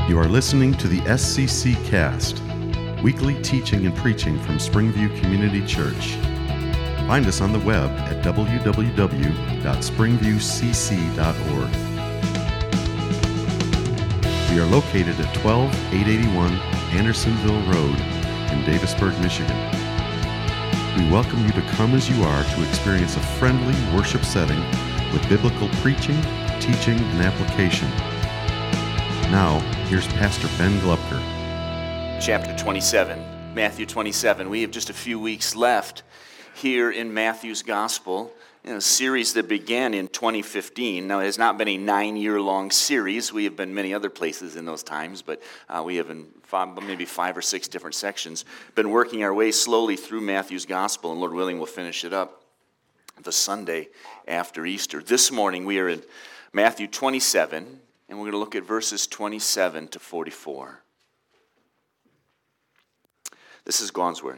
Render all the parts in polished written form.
You are listening to the SCC Cast, weekly teaching and preaching from Springview Community Church. Find us on the web at www.springviewcc.org. We are located at 12881 Andersonville Road in Davisburg, Michigan. We welcome you to come as you are to experience a friendly worship setting with biblical preaching, teaching, and application. Now, here's Pastor Ben Glupker. Chapter 27, Matthew 27. We have just a few weeks left here in Matthew's Gospel, in a series that began in 2015. Now, it has not been a 9-year-long series. We have been many other places in those times, but we have in maybe 5 or 6 different sections been working our way slowly through Matthew's Gospel, and Lord willing, we'll finish it up the Sunday after Easter. This morning, we are in Matthew 27, and we're going to look at verses 27 to 44. This is God's word.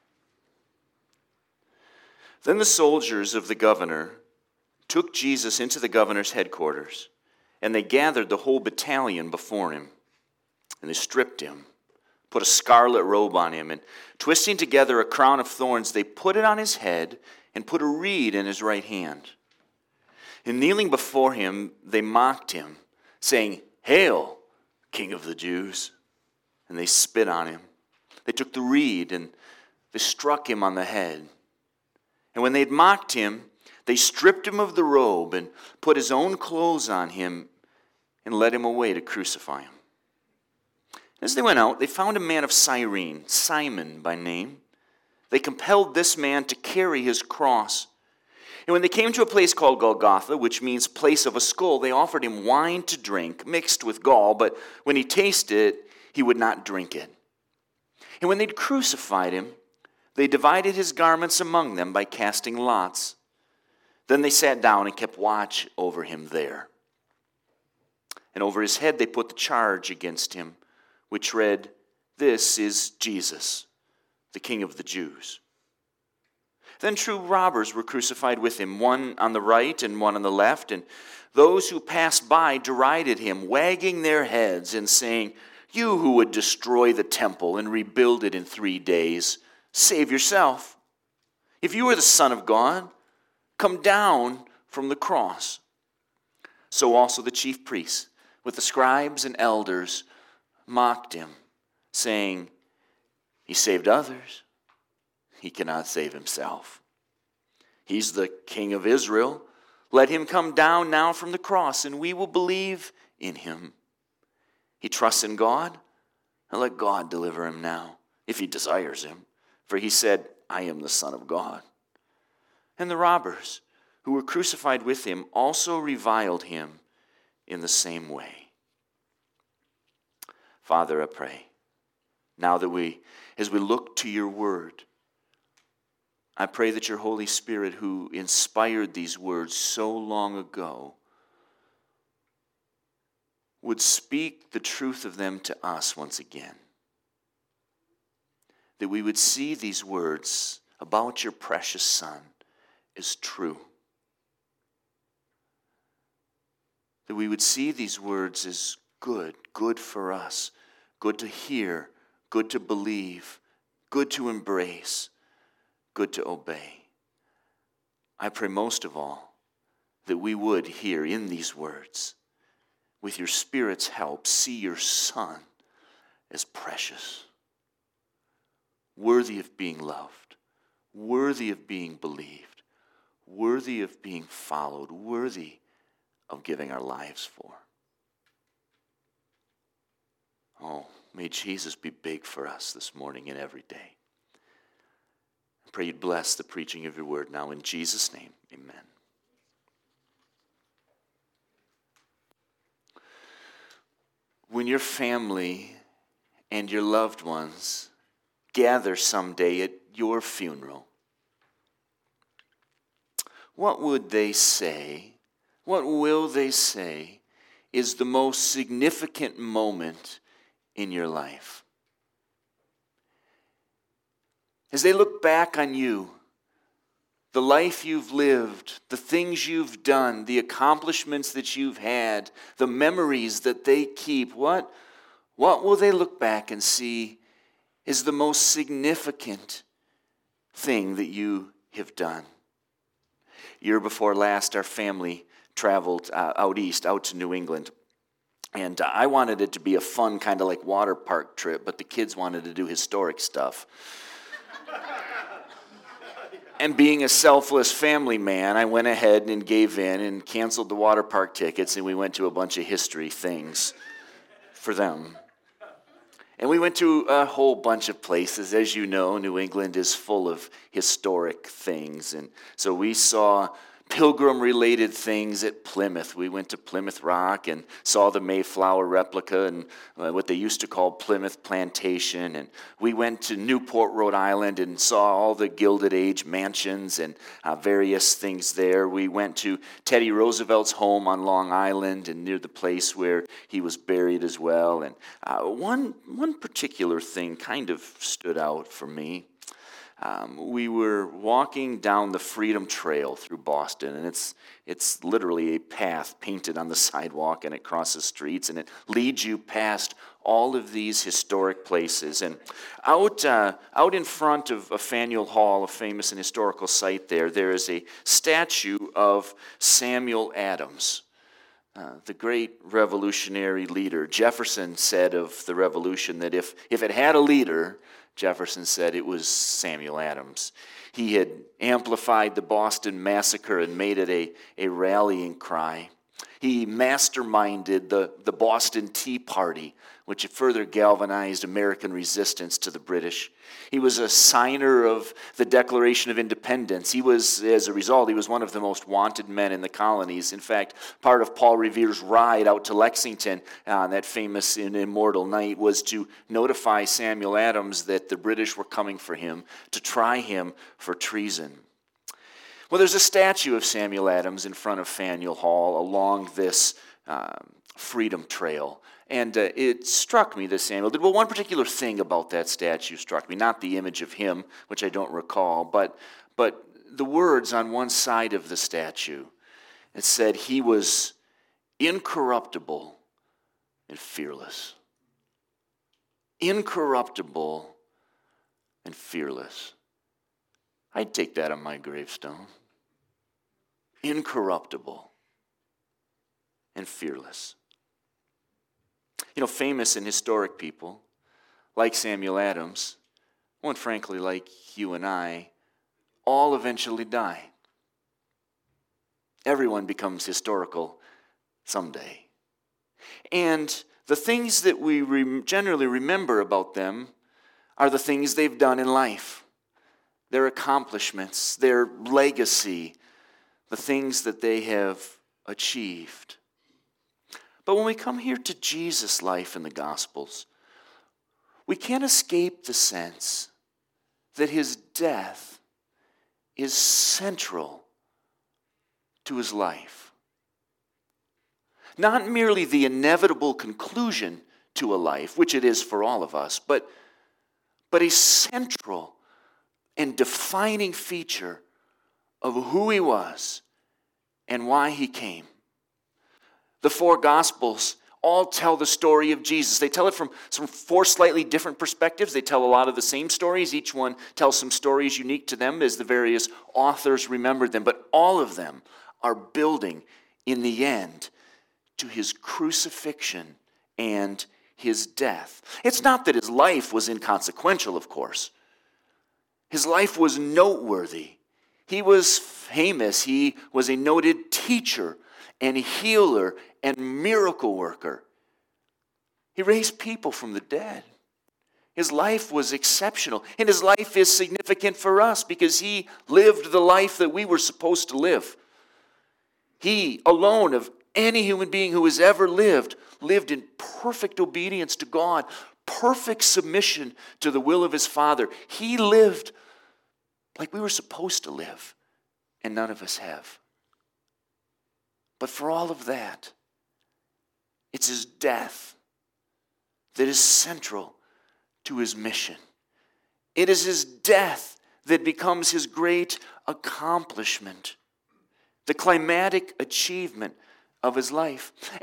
Then the soldiers of the governor took Jesus into the governor's headquarters, and they gathered the whole battalion before him. And they stripped him, put a scarlet robe on him, and twisting together a crown of thorns, they put it on his head and put a reed in his right hand. And kneeling before him, they mocked him, saying, "Hail, King of the Jews!" And they spit on him. They took the reed and they struck him on the head. And when they had mocked him, they stripped him of the robe and put his own clothes on him and led him away to crucify him. As they went out, they found a man of Cyrene, Simon by name. They compelled this man to carry his cross. And when they came to a place called Golgotha, which means place of a skull, they offered him wine to drink mixed with gall, but when he tasted it, he would not drink it. And when they'd crucified him, they divided his garments among them by casting lots. Then they sat down and kept watch over him there. And over his head they put the charge against him, which read, "This is Jesus, the King of the Jews." Then 2 robbers were crucified with him, one on the right and one on the left, and those who passed by derided him, wagging their heads and saying, "You who would destroy the temple and rebuild it in 3 days, save yourself. If you are the Son of God, come down from the cross." So also the chief priests, with the scribes and elders, mocked him, saying, "He saved others. He cannot save himself. He's the King of Israel. Let him come down now from the cross, and we will believe in him. He trusts in God, and let God deliver him now, if he desires him. For he said, 'I am the Son of God.'" And the robbers who were crucified with him also reviled him in the same way. Father, I pray, now that as we look to your word, I pray that your Holy Spirit, who inspired these words so long ago, would speak the truth of them to us once again. That we would see these words about your precious Son as true. That we would see these words as good for us, good to hear, good to believe, good to embrace, good to obey. I pray most of all that we would hear in these words, with your Spirit's help, see your Son as precious, worthy of being loved, worthy of being believed, worthy of being followed, worthy of giving our lives for. Oh, may Jesus be big for us this morning and every day. I pray you'd bless the preaching of your word now in Jesus' name, amen. When your family and your loved ones gather someday at your funeral, what would they say, what will they say is the most significant moment in your life? As they look back on you, the life you've lived, the things you've done, the accomplishments that you've had, the memories that they keep, what What will they look back and see is the most significant thing that you have done? Year before last, our family traveled out east, out to New England. And I wanted it to be a fun kind of like water park trip, but the kids wanted to do historic stuff. And being a selfless family man, I went ahead and gave in and canceled the water park tickets, and we went to a bunch of history things for them. And we went to a whole bunch of places. As you know, New England is full of historic things. And so we saw pilgrim-related things at Plymouth. We went to Plymouth Rock and saw the Mayflower replica and what they used to call Plymouth Plantation. And we went to Newport, Rhode Island, and saw all the Gilded Age mansions and various things there. We went to Teddy Roosevelt's home on Long Island and near the place where he was buried as well. And one particular thing kind of stood out for me. We were walking down the Freedom Trail through Boston, and it's literally a path painted on the sidewalk, and it crosses streets, and it leads you past all of these historic places. And out in front of Faneuil Hall, a famous and historical site there is a statue of Samuel Adams, the great revolutionary leader. Jefferson said of the Revolution that if it had a leader, Jefferson said it was Samuel Adams. He had amplified the Boston Massacre and made it a rallying cry. He masterminded the Boston Tea Party, which further galvanized American resistance to the British. He was a signer of the Declaration of Independence. As a result, he was one of the most wanted men in the colonies. In fact, part of Paul Revere's ride out to Lexington on that famous and immortal night was to notify Samuel Adams that the British were coming for him to try him for treason. Well, there's a statue of Samuel Adams in front of Faneuil Hall along this Freedom Trail. And it struck me that Samuel did. Well, one particular thing about that statue struck me, not the image of him, which I don't recall, but the words on one side of the statue. It said he was incorruptible and fearless. Incorruptible and fearless. I'd take that on my gravestone. Incorruptible and fearless. You know, famous and historic people, like Samuel Adams, and frankly like you and I, all eventually die. Everyone becomes historical someday. And the things that we generally remember about them are the things they've done in life. Their accomplishments, their legacy, the things that they have achieved. But when we come here to Jesus' life in the Gospels, we can't escape the sense that his death is central to his life. Not merely the inevitable conclusion to a life, which it is for all of us, but a central and defining feature of who he was and why he came. The four Gospels all tell the story of Jesus. They tell it from four slightly different perspectives. They tell a lot of the same stories. Each one tells some stories unique to them as the various authors remembered them. But all of them are building, in the end, to his crucifixion and his death. It's not that his life was inconsequential, of course. His life was noteworthy. He was famous. He was a noted teacher and healer and miracle worker. He raised people from the dead. His life was exceptional. And his life is significant for us because he lived the life that we were supposed to live. He, alone of any human being who has ever lived in perfect obedience to God, perfect submission to the will of his Father. He lived like we were supposed to live, and none of us have. But for all of that, it's his death that is central to his mission. It is his death that becomes his great accomplishment, the climatic achievement of his life. And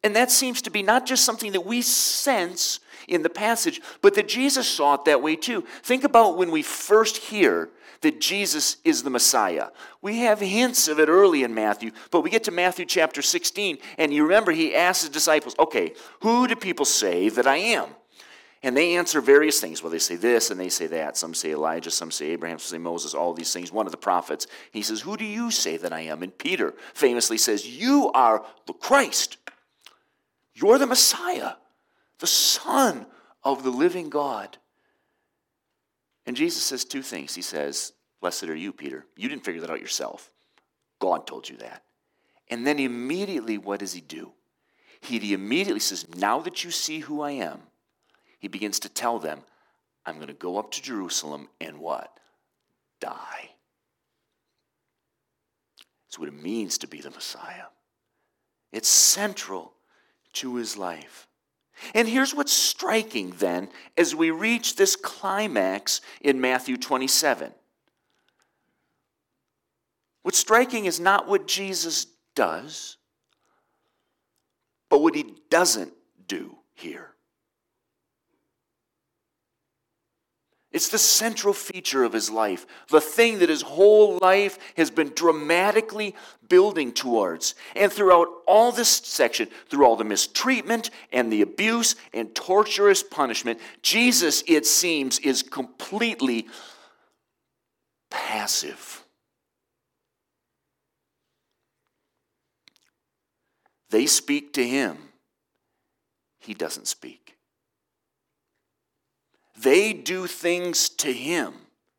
And that seems to be not just something that we sense in the passage, but that Jesus saw it that way too. Think about when we first hear that Jesus is the Messiah. We have hints of it early in Matthew, but we get to Matthew chapter 16, and you remember he asked his disciples, okay, who do people say that I am? And they answer various things. Well, they say this and they say that. Some say Elijah, some say Abraham, some say Moses, all these things. One of the prophets, he says, who do you say that I am? And Peter famously says, you are the Christ. You're the Messiah, the Son of the living God. And Jesus says two things. He says, blessed are you, Peter. You didn't figure that out yourself. God told you that. And then immediately, what does he do? He immediately says, now that you see who I am, he begins to tell them, I'm going to go up to Jerusalem and what? Die. That's what it means to be the Messiah. It's central to his life. And here's what's striking then as we reach this climax in Matthew 27. What's striking is not what Jesus does, but what he doesn't do here. It's the central feature of his life, the thing that his whole life has been dramatically building towards. And throughout all this section, through all the mistreatment and the abuse and torturous punishment, Jesus, it seems, is completely passive. They speak to him. He doesn't speak. They do things to him.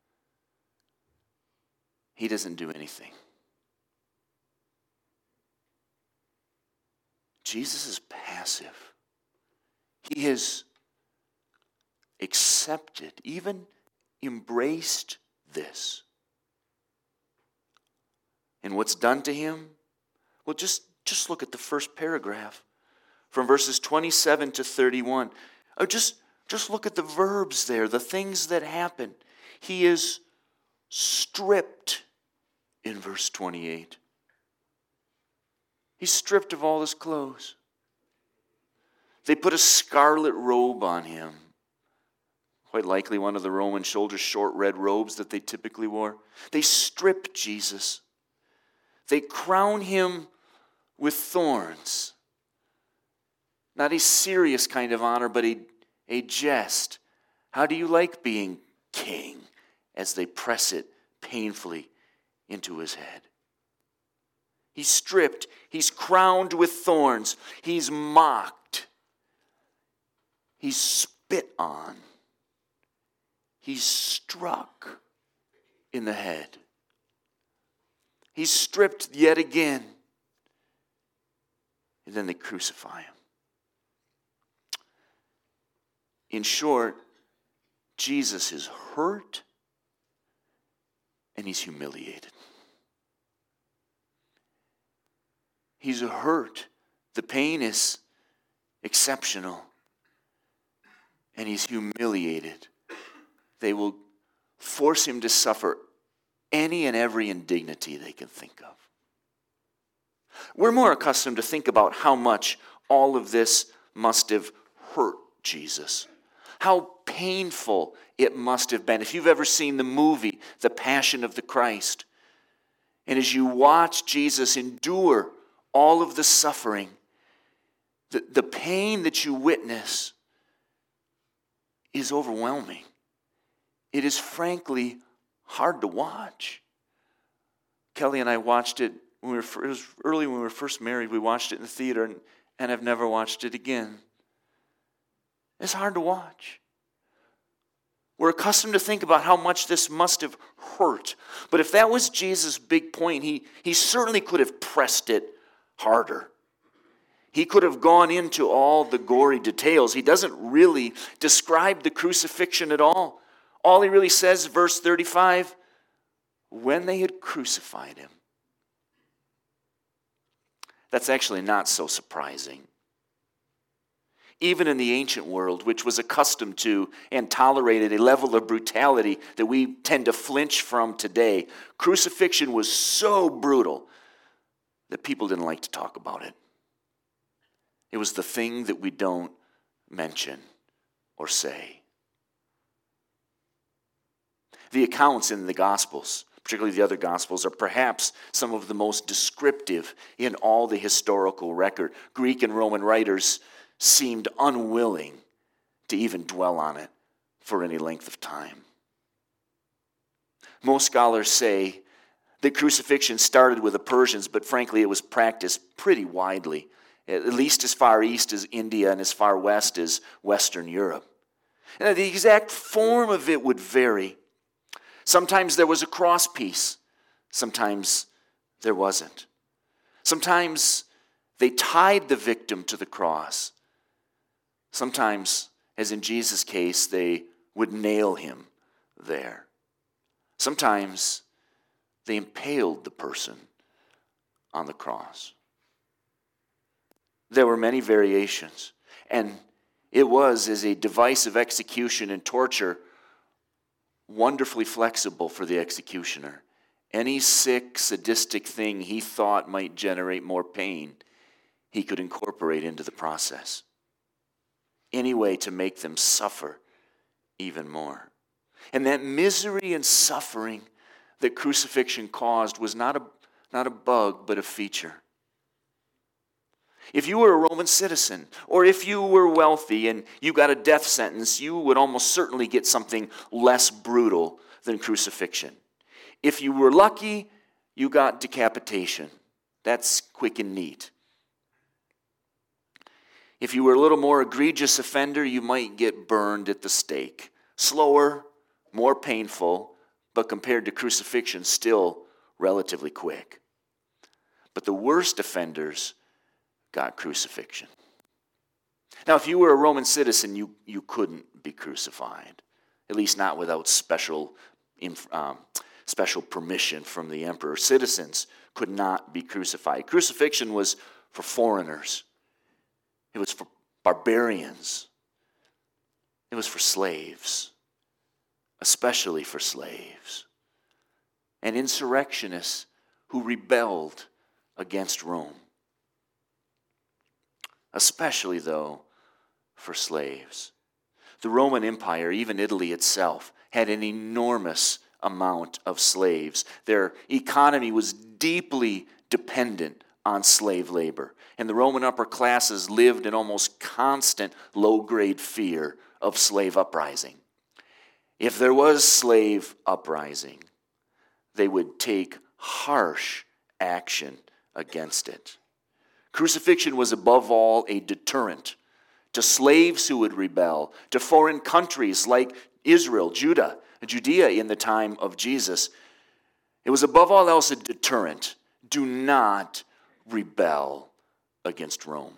He doesn't do anything. Jesus is passive. He has accepted, even embraced this. And what's done to him? Well, just look at the first paragraph from verses 27 to 31. Or just look at the verbs there, the things that happen. He is stripped in verse 28. He's stripped of all his clothes. They put a scarlet robe on him. Quite likely one of the Roman soldiers' short red robes that they typically wore. They strip Jesus. They crown him with thorns. Not a serious kind of honor, but a jest. How do you like being king? As they press it painfully into his head. He's stripped. He's crowned with thorns. He's mocked. He's spit on. He's struck in the head. He's stripped yet again. And then they crucify him. In short, Jesus is hurt and he's humiliated. He's hurt. The pain is exceptional. And he's humiliated. They will force him to suffer any and every indignity they can think of. We're more accustomed to think about how much all of this must have hurt Jesus. How painful it must have been. If you've ever seen the movie, The Passion of the Christ, and as you watch Jesus endure all of the suffering, the pain that you witness is overwhelming. It is frankly hard to watch. Kelly and I watched it, it was early when we were first married. We watched it in the theater and I've never watched it again. It's hard to watch. We're accustomed to think about how much this must have hurt. But if that was Jesus' big point, he certainly could have pressed it harder. He could have gone into all the gory details. He doesn't really describe the crucifixion at all. All he really says, verse 35, when they had crucified him. That's actually not so surprising. Even in the ancient world, which was accustomed to and tolerated a level of brutality that we tend to flinch from today, crucifixion was so brutal that people didn't like to talk about it. It was the thing that we don't mention or say. The accounts in the Gospels, particularly the other Gospels, are perhaps some of the most descriptive in all the historical record. Greek and Roman writers seemed unwilling to even dwell on it for any length of time. Most scholars say that crucifixion started with the Persians, but frankly it was practiced pretty widely, at least as far east as India and as far west as Western Europe. And the exact form of it would vary. Sometimes there was a cross piece. Sometimes there wasn't. Sometimes they tied the victim to the cross. Sometimes, as in Jesus' case, they would nail him there. Sometimes they impaled the person on the cross. There were many variations, and it was, as a device of execution and torture, wonderfully flexible for the executioner. Any sick, sadistic thing he thought might generate more pain, he could incorporate into the process. Any way to make them suffer even more. And that misery and suffering that crucifixion caused was not a bug, but a feature. If you were a Roman citizen, or if you were wealthy and you got a death sentence, you would almost certainly get something less brutal than crucifixion. If you were lucky, you got decapitation. That's quick and neat. If you were a little more egregious offender, you might get burned at the stake. Slower, more painful, but compared to crucifixion, still relatively quick. But the worst offenders got crucifixion. Now, if you were a Roman citizen, you couldn't be crucified, at least not without special permission from the emperor. Citizens could not be crucified. Crucifixion was for foreigners. It was for barbarians. It was for slaves, especially for slaves, and insurrectionists who rebelled against Rome. Especially, though, for slaves. The Roman Empire, even Italy itself, had an enormous amount of slaves. Their economy was deeply dependent on slave labor, and the Roman upper classes lived in almost constant low-grade fear of slave uprising. If there was slave uprising, they would take harsh action against it. Crucifixion was above all a deterrent to slaves who would rebel, to foreign countries like Israel, Judea in the time of Jesus. It was above all else a deterrent. Do not rebel against Rome.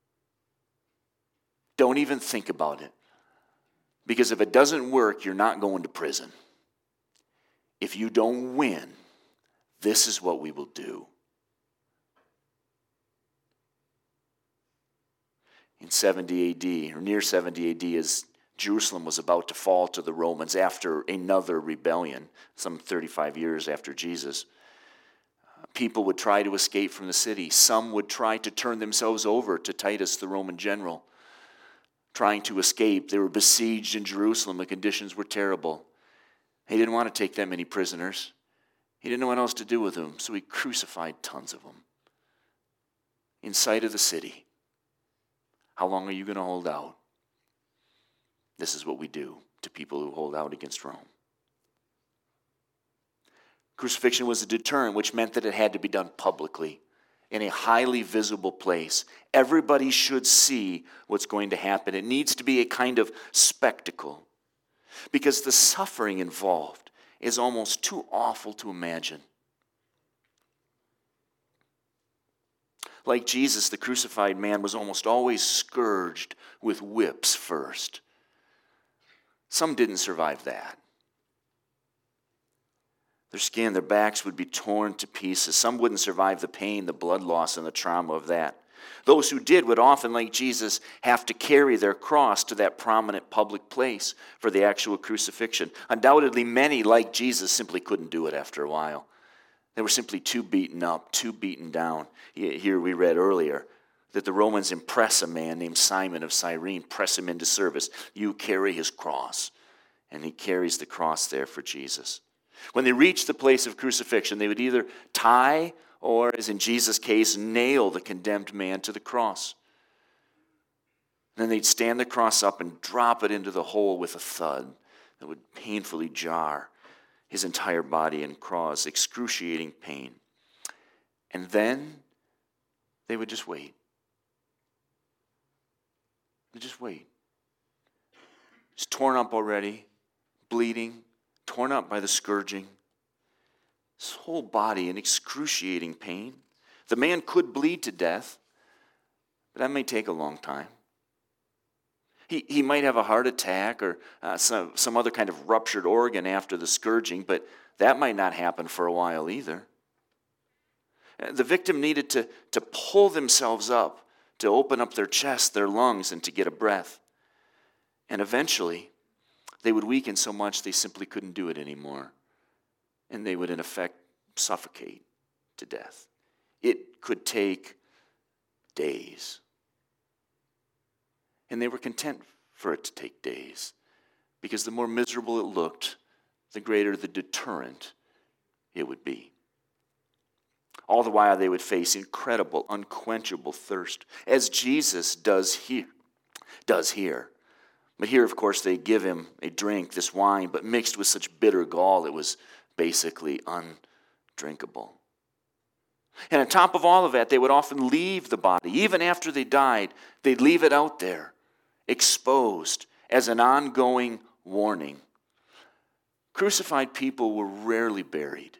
Don't even think about it. Because if it doesn't work, you're not going to prison. If you don't win, this is what we will do. In 70 AD, or near 70 AD, as Jerusalem was about to fall to the Romans after another rebellion, some 35 years after Jesus, people would try to escape from the city. Some would try to turn themselves over to Titus, the Roman general, trying to escape. They were besieged in Jerusalem. The conditions were terrible. He didn't want to take that many prisoners. He didn't know what else to do with them, so he crucified tons of them in sight of the city. How long are you going to hold out? This is what we do to people who hold out against Rome. Crucifixion was a deterrent, which meant that it had to be done publicly, in a highly visible place. Everybody should see what's going to happen. It needs to be a kind of spectacle, because the suffering involved is almost too awful to imagine. Like Jesus, the crucified man was almost always scourged with whips first. Some didn't survive that. Their skin, their backs would be torn to pieces. Some wouldn't survive the pain, the blood loss, and the trauma of that. Those who did would often, like Jesus, have to carry their cross to that prominent public place for the actual crucifixion. Undoubtedly, many, like Jesus, simply couldn't do it after a while. They were simply too beaten up, too beaten down. Here we read earlier that the Romans impress a man named Simon of Cyrene, press him into service. You carry his cross. And he carries the cross there for Jesus. When they reached the place of crucifixion, they would either tie or, as in Jesus' case, nail the condemned man to the cross. Then they'd stand the cross up and drop it into the hole with a thud that would painfully jar his entire body and cause excruciating pain. And then they would just wait. They'd just wait. He's torn up already, bleeding, torn up by the scourging. His whole body in excruciating pain. The man could bleed to death, but that may take a long time. He might have a heart attack or some other kind of ruptured organ after the scourging, but that might not happen for a while either. The victim needed to pull themselves up, to open up their chest, their lungs, and to get a breath. And eventually, they would weaken so much they simply couldn't do it anymore. And they would, in effect, suffocate to death. It could take days. And they were content for it to take days, because the more miserable it looked, the greater the deterrent it would be. All the while they would face incredible, unquenchable thirst, as Jesus does here. But here, of course, they give him a drink, this wine, but mixed with such bitter gall it was basically undrinkable. And on top of all of that, they would often leave the body. Even after they died, they'd leave it out there, exposed as an ongoing warning. Crucified people were rarely buried.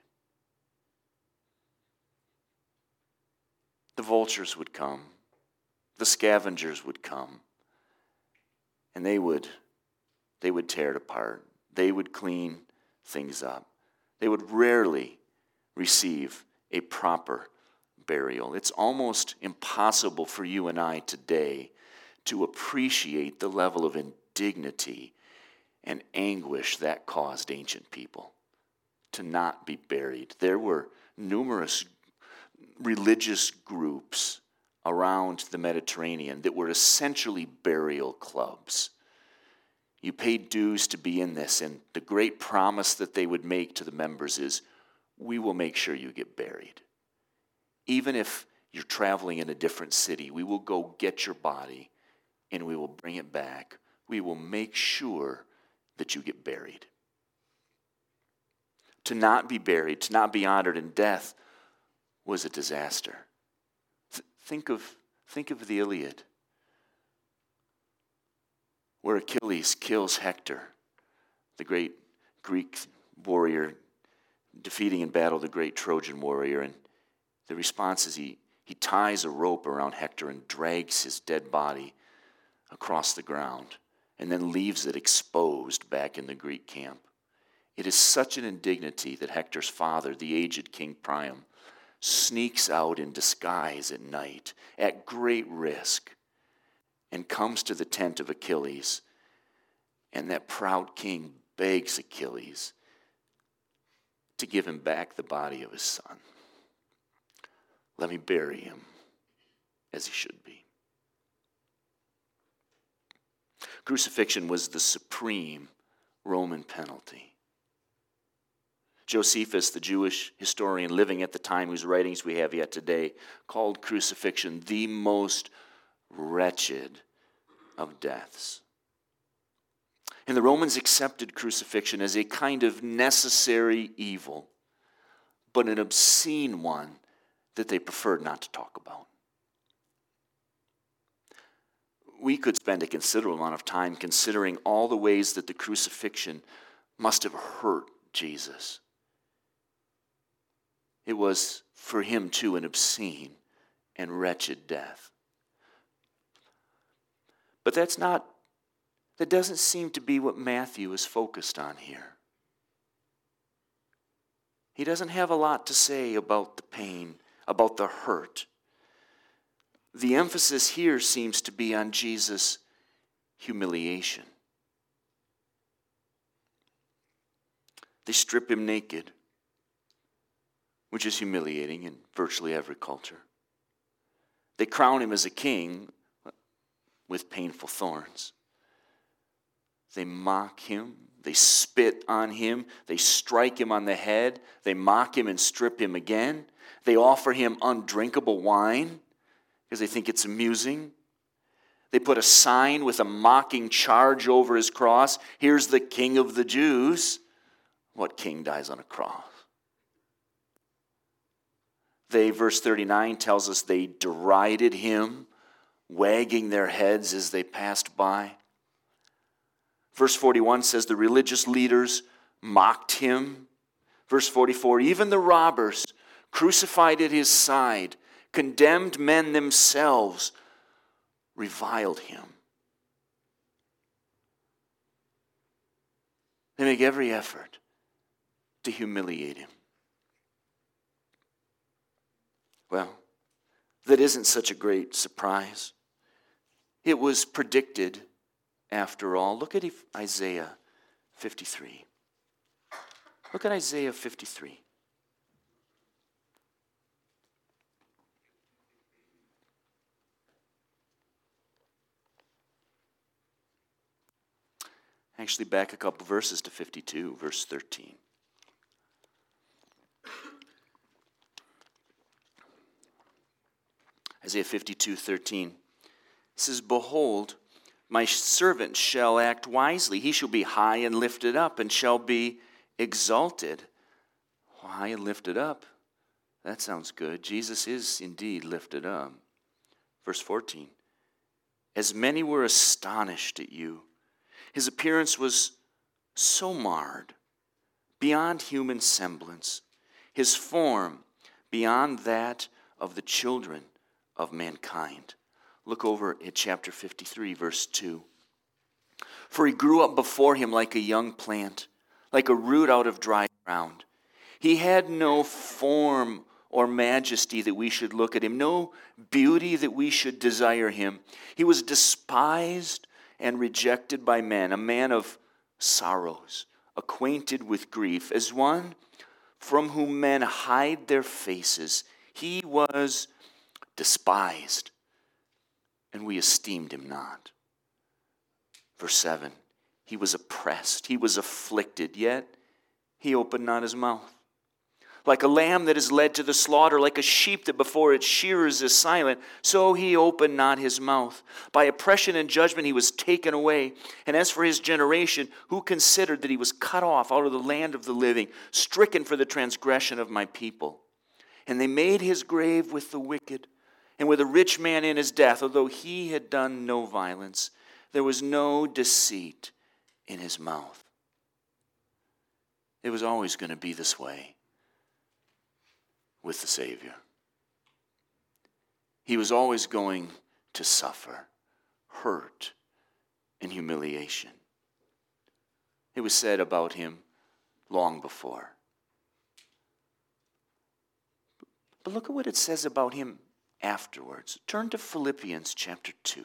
The vultures would come. The scavengers would come. And they would tear it apart. They would clean things up. They would rarely receive a proper burial. It's almost impossible for you and I today to appreciate the level of indignity and anguish that caused ancient people to not be buried. There were numerous religious groups around the Mediterranean that were essentially burial clubs. You paid dues to be in this, and the great promise that they would make to the members is, we will make sure you get buried. Even if you're traveling in a different city, we will go get your body and we will bring it back. We will make sure that you get buried. To not be buried, to not be honored in death was a disaster. Think of the Iliad, where Achilles kills Hector, the great Greek warrior, defeating in battle the great Trojan warrior. And the response is he ties a rope around Hector and drags his dead body across the ground and then leaves it exposed back in the Greek camp. It is such an indignity that Hector's father, the aged King Priam, sneaks out in disguise at night at great risk and comes to the tent of Achilles. And that proud king begs Achilles to give him back the body of his son. Let me bury him as he should be. Crucifixion was the supreme Roman penalty. Josephus, the Jewish historian living at the time whose writings we have yet today, called crucifixion the most wretched of deaths. And the Romans accepted crucifixion as a kind of necessary evil, but an obscene one that they preferred not to talk about. We could spend a considerable amount of time considering all the ways that the crucifixion must have hurt Jesus. It was, for him too, an obscene and wretched death. But that doesn't seem to be what Matthew is focused on here. He doesn't have a lot to say about the pain, about the hurt. The emphasis here seems to be on Jesus' humiliation. They strip him naked, which is humiliating in virtually every culture. They crown him as a king with painful thorns. They mock him. They spit on him. They strike him on the head. They mock him and strip him again. They offer him undrinkable wine because they think it's amusing. They put a sign with a mocking charge over his cross. Here's the King of the Jews. What king dies on a cross? They, verse 39 tells us, they derided him, wagging their heads as they passed by. Verse 41 says the religious leaders mocked him. Verse 44, even the robbers crucified at his side, condemned men themselves, reviled him. They make every effort to humiliate him. Well, that isn't such a great surprise. It was predicted after all. Look at Isaiah 53. Look at Isaiah 53. Actually, back a couple verses to 52, verse 13. Isaiah 52:13 says, behold, my servant shall act wisely. He shall be high and lifted up and shall be exalted. High and lifted up. That sounds good. Jesus is indeed lifted up. Verse 14. As many were astonished at you, his appearance was so marred, beyond human semblance, his form beyond that of the children of mankind. Look over at chapter 53, verse 2. For he grew up before him like a young plant, like a root out of dry ground. He had no form or majesty that we should look at him, no beauty that we should desire him. He was despised and rejected by men, a man of sorrows, acquainted with grief, as one from whom men hide their faces. He was despised, and we esteemed him not. Verse 7, he was oppressed, he was afflicted, yet he opened not his mouth. Like a lamb that is led to the slaughter, like a sheep that before its shearers is silent, so he opened not his mouth. By oppression and judgment he was taken away. And as for his generation, who considered that he was cut off out of the land of the living, stricken for the transgression of my people? And they made his grave with the wicked, and with a rich man in his death, although he had done no violence. There was no deceit in his mouth. It was always going to be this way with the Savior. He was always going to suffer hurt and humiliation. It was said about him long before. But look at what it says about him afterwards. Turn to Philippians chapter 2.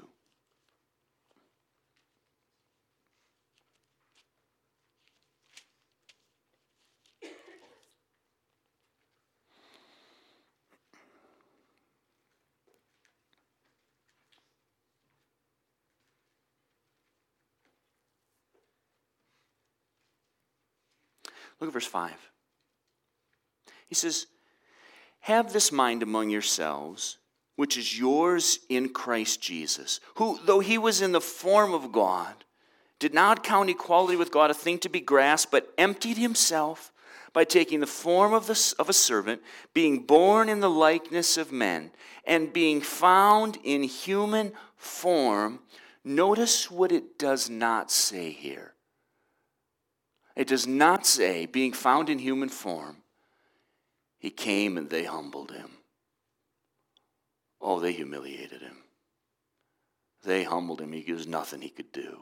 Look at verse 5. He says, have this mind among yourselves, which is yours in Christ Jesus, who, though he was in the form of God, did not count equality with God a thing to be grasped, but emptied himself by taking the form of a servant, being born in the likeness of men, and being found in human form. Notice what it does not say here. It does not say, being found in human form, he came and they humbled him. Oh, they humiliated him. They humbled him. There was nothing he could do.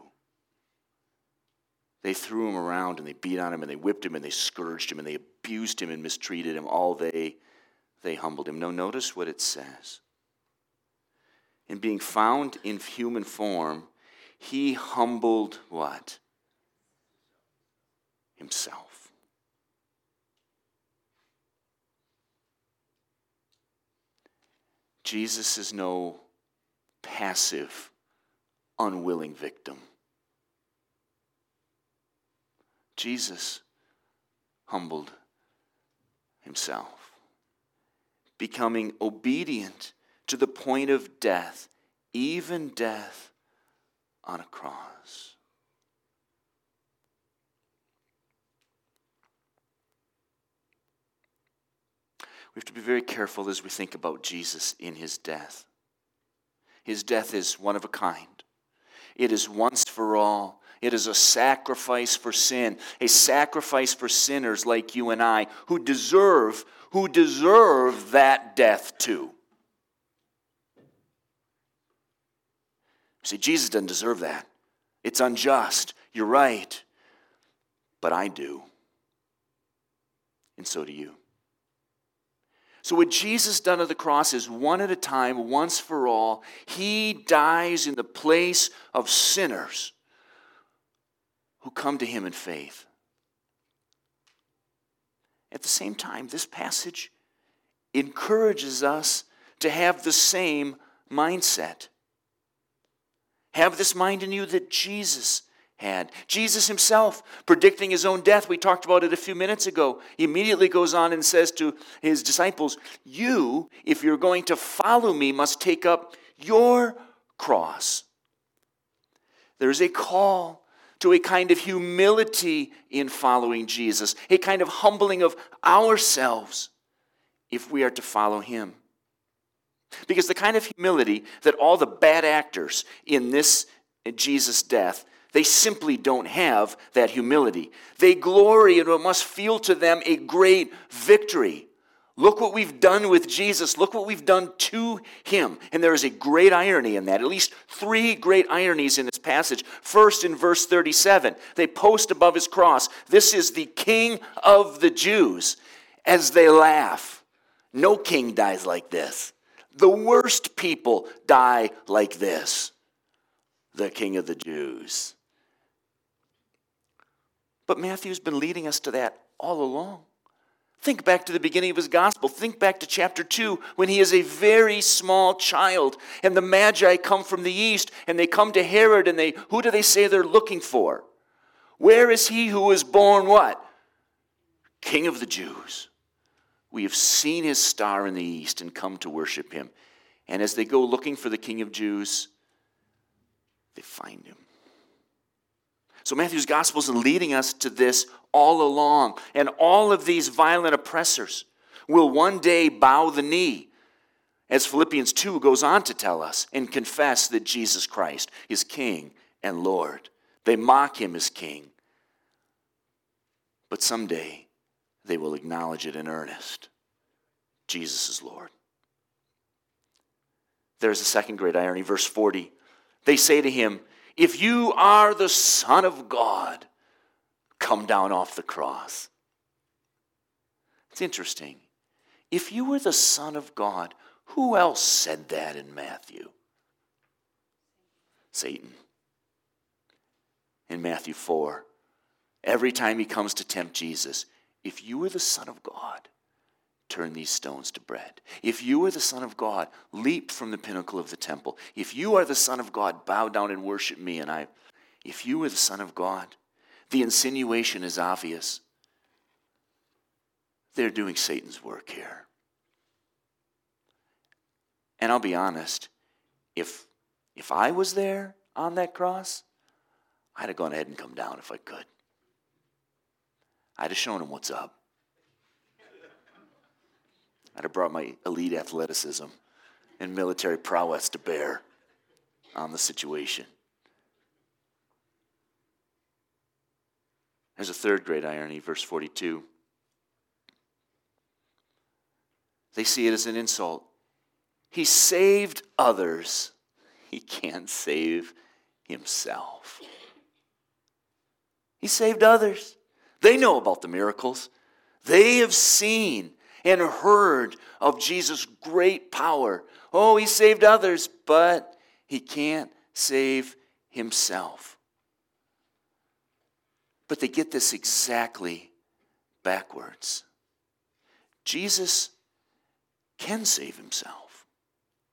They threw him around and they beat on him and they whipped him and they scourged him and they abused him and mistreated him. All they humbled him. No, notice what it says. In being found in human form, he humbled what? Himself. Jesus is no passive, unwilling victim. Jesus humbled himself, becoming obedient to the point of death, even death on a cross. We have to be very careful as we think about Jesus in his death. His death is one of a kind. It is once for all. It is a sacrifice for sin, a sacrifice for sinners like you and I who deserve that death too. See, Jesus doesn't deserve that. It's unjust. You're right. But I do. And so do you. So what Jesus done on the cross is one at a time, once for all. He dies in the place of sinners who come to him in faith. At the same time, this passage encourages us to have the same mindset. Have this mind in you that Jesus had. Jesus himself, predicting his own death, we talked about it a few minutes ago, he immediately goes on and says to his disciples, you, if you're going to follow me, must take up your cross. There's a call to a kind of humility in following Jesus, a kind of humbling of ourselves if we are to follow him. Because the kind of humility that all the bad actors in this Jesus' death, they simply don't have that humility. They glory in what must feel to them a great victory. Look what we've done with Jesus. Look what we've done to him. And there is a great irony in that. At least three great ironies in this passage. First, in verse 37, they post above his cross, this is the King of the Jews, as they laugh. No king dies like this. The worst people die like this. The King of the Jews. But Matthew's been leading us to that all along. Think back to the beginning of his gospel. Think back to chapter 2 when he is a very small child and the Magi come from the east and they come to Herod and who do they say they're looking for? Where is he who was born what? King of the Jews. We have seen his star in the east and come to worship him. And as they go looking for the King of Jews, they find him. So Matthew's gospel is leading us to this all along. And all of these violent oppressors will one day bow the knee, as Philippians 2 goes on to tell us, and confess that Jesus Christ is King and Lord. They mock him as King. But someday they will acknowledge it in earnest. Jesus is Lord. There's a second great irony, verse 40. They say to him, if you are the Son of God, come down off the cross. It's interesting. If you were the Son of God, who else said that in Matthew? Satan. In Matthew 4, every time he comes to tempt Jesus, if you were the Son of God, turn these stones to bread. If you are the Son of God, leap from the pinnacle of the temple. If you are the Son of God, bow down and worship me. If you are the Son of God, the insinuation is obvious. They're doing Satan's work here. And I'll be honest, if I was there on that cross, I'd have gone ahead and come down if I could. I'd have shown him what's up. I'd have brought my elite athleticism and military prowess to bear on the situation. There's a third great irony, verse 42. They see it as an insult. He saved others. He can't save himself. He saved others. They know about the miracles. They have seen and heard of Jesus' great power. Oh, he saved others, but he can't save himself. But they get this exactly backwards. Jesus can save himself.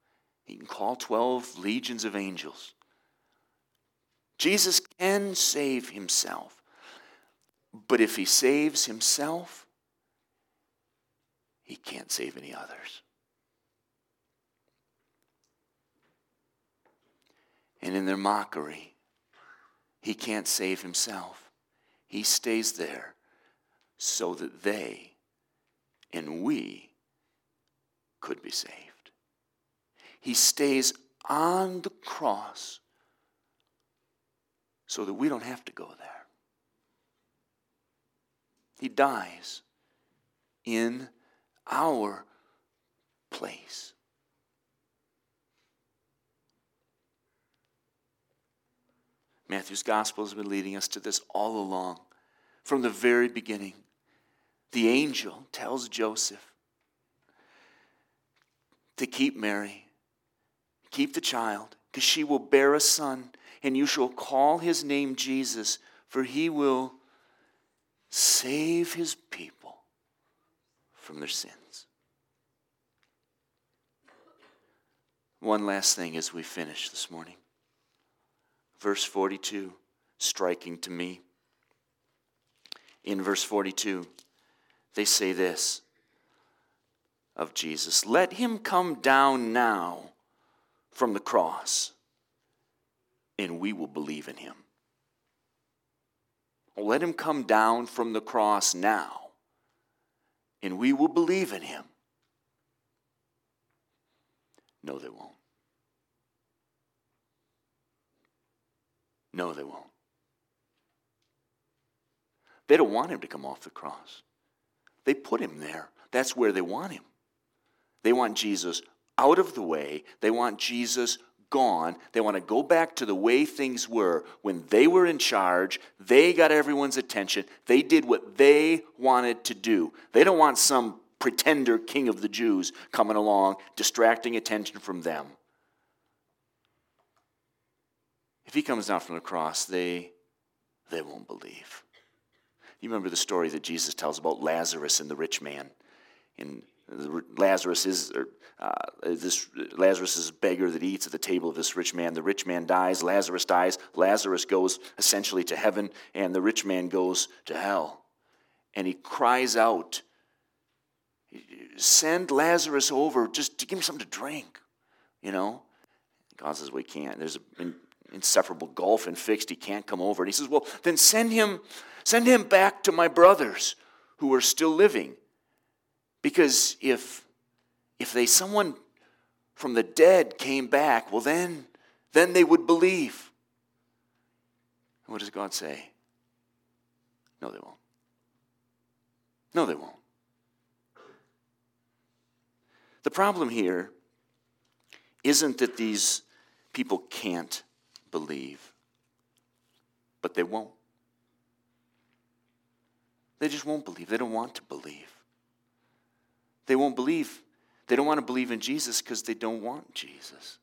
He can call 12 legions of angels. Jesus can save himself. But if he saves himself, he can't save any others. And in their mockery, he can't save himself. He stays there so that they and we could be saved. He stays on the cross so that we don't have to go there. He dies in our place. Matthew's gospel has been leading us to this all along. From the very beginning, the angel tells Joseph to keep Mary, keep the child, because she will bear a son, and you shall call his name Jesus, for he will save his people from their sins. One last thing as we finish this morning. Verse 42, striking to me. In verse 42, they say this of Jesus: let him come down now from the cross, and we will believe in him. Let him come down from the cross now, and we will believe in him. No, they won't. No, they won't. They don't want him to come off the cross. They put him there. That's where they want him. They want Jesus out of the way. They want Jesus gone. They want to go back to the way things were when they were in charge. They got everyone's attention. They did what they wanted to do. They don't want some pretender king of the Jews coming along, distracting attention from them. If he comes down from the cross, they won't believe. You remember the story that Jesus tells about Lazarus and the rich man. And Lazarus is a beggar that eats at the table of this rich man. The rich man dies. Lazarus dies. Lazarus goes essentially to heaven, and the rich man goes to hell. And he cries out, "Send Lazarus over just to give me something to drink." You know, God says, "We can't. There's an inseparable gulf and fixed. He can't come over." And he says, "Well, then send him back to my brothers who are still living. Because if someone from the dead came back, well then they would believe." And what does God say? No, they won't. No, they won't. The problem here isn't that these people can't believe, but they won't. They just won't believe. They don't want to believe. They won't believe. They don't want to believe in Jesus because they don't want Jesus.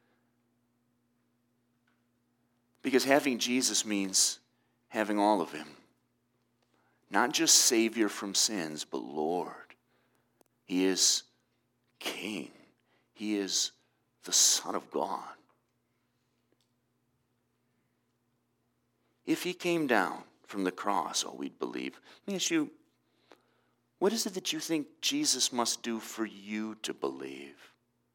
Because having Jesus means having all of him. Not just Savior from sins, but Lord. He is King. He is the Son of God. If he came down from the cross, we'd believe. Let me ask you, what is it that you think Jesus must do for you to believe?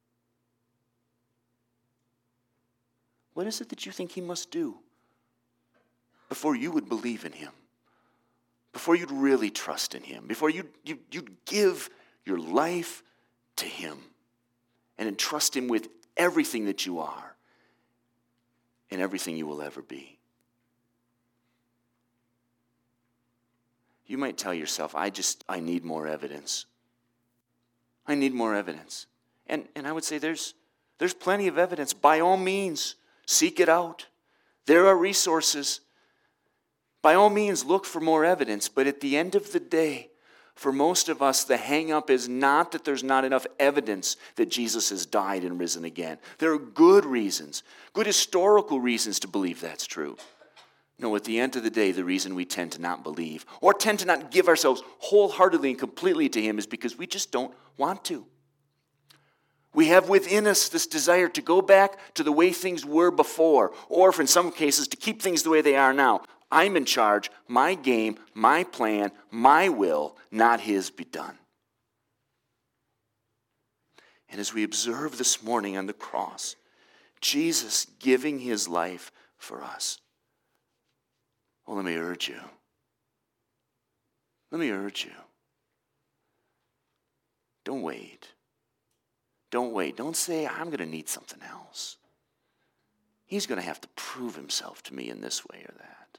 What is it that you think he must do before you would believe in him? Before you'd really trust in him? Before you'd give your life to him and entrust him with everything that you are and everything you will ever be? You might tell yourself, I need more evidence. I need more evidence. And I would say there's plenty of evidence. By all means, seek it out. There are resources. By all means, look for more evidence. But at the end of the day, for most of us, the hang-up is not that there's not enough evidence that Jesus has died and risen again. There are good reasons, good historical reasons to believe that's true. No, at the end of the day, the reason we tend to not believe or tend to not give ourselves wholeheartedly and completely to him is because we just don't want to. We have within us this desire to go back to the way things were before, or in some cases, to keep things the way they are now. I'm in charge, my game, my plan, my will, not his be done. And as we observe this morning on the cross, Jesus giving his life for us, well, let me urge you. Let me urge you. Don't wait. Don't wait. Don't say, I'm going to need something else. He's going to have to prove himself to me in this way or that.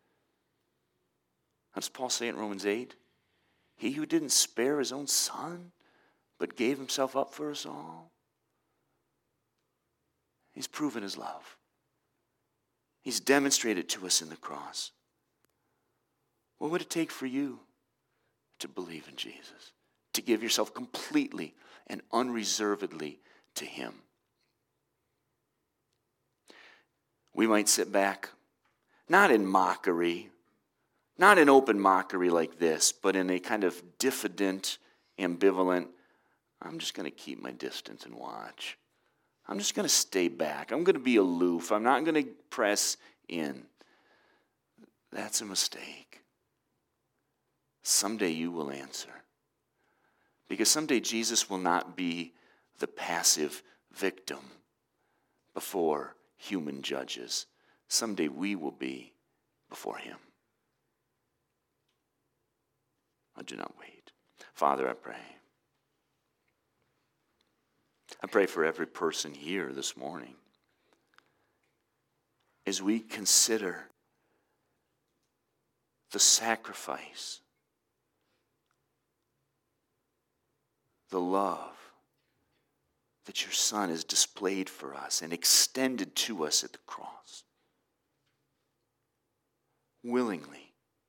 How does Paul say it in Romans 8? He who didn't spare his own son, but gave himself up for us all. He's proven his love. He's demonstrated to us in the cross. What would it take for you to believe in Jesus? To give yourself completely and unreservedly to him? We might sit back, not in mockery, not in open mockery like this, but in a kind of diffident, ambivalent, I'm just going to keep my distance and watch. I'm just going to stay back. I'm going to be aloof. I'm not going to press in. That's a mistake. Someday you will answer. Because someday Jesus will not be the passive victim before human judges. Someday we will be before him. I do not wait. Father, I pray. I pray for every person here this morning. As we consider the sacrifice, the love that your Son has displayed for us and extended to us at the cross, willingly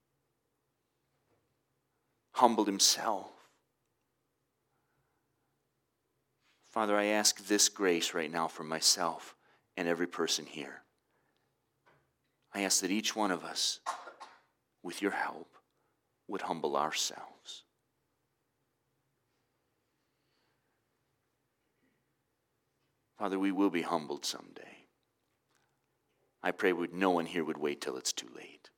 humbled himself. Father, I ask this grace right now for myself and every person here. I ask that each one of us, with your help, would humble ourselves. Father, we will be humbled someday. I pray no one here would wait till it's too late.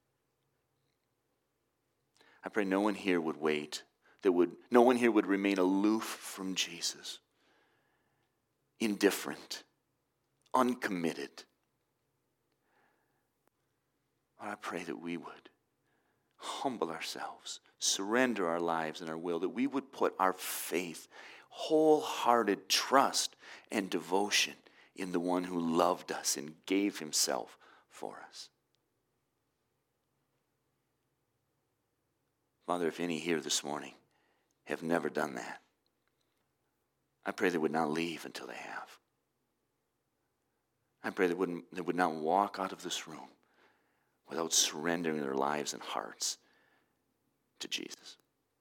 I pray no one here would wait, no one here would remain aloof from Jesus, indifferent, uncommitted. Lord, I pray that we would humble ourselves, surrender our lives and our will, that we would put our faith, wholehearted trust and devotion in the one who loved us and gave himself for us. Father, if any here this morning have never done that, I pray they would not leave until they have. I pray they would not walk out of this room without surrendering their lives and hearts to Jesus.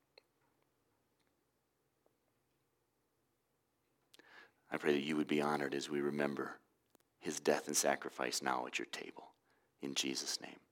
I pray that you would be honored as we remember his death and sacrifice now at your table. In Jesus' name.